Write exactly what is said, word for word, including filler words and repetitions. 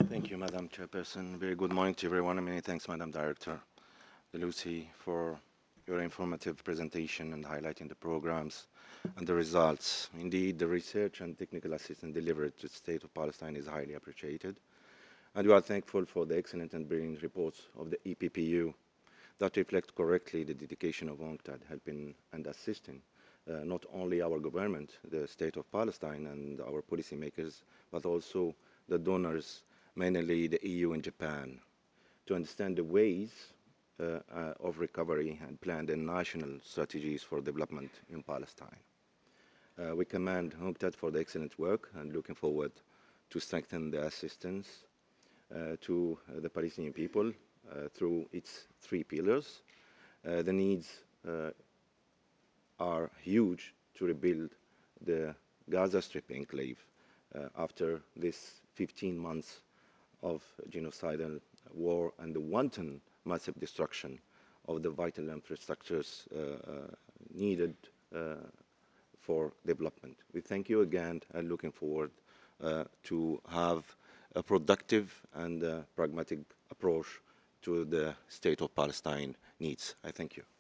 Thank you, Madam Chairperson. Very good morning to everyone, and many thanks, Madam Director Lucy, for your informative presentation and highlighting the programs and the results. Indeed, the research and technical assistance delivered to the State of Palestine is highly appreciated, and we are thankful for the excellent and brilliant reports of the E P P U that reflect correctly the dedication of UNCTAD, helping and assisting uh, not only our government, the State of Palestine, and our policymakers, but also the donors, mainly the E U and Japan, to understand the ways uh, uh, of recovery and plan the national strategies for development in Palestine. Uh, we commend UNCTAD for the excellent work and looking forward to strengthen the assistance uh, to uh, the Palestinian people uh, through its three pillars. Uh, the needs uh, are huge to rebuild the Gaza Strip enclave uh, after this fifteen months of genocidal war and the wanton massive destruction of the vital infrastructures uh, uh, needed uh, for development. We thank you again and looking forward uh, to have a productive and uh, pragmatic approach to the State of Palestine needs. I thank you.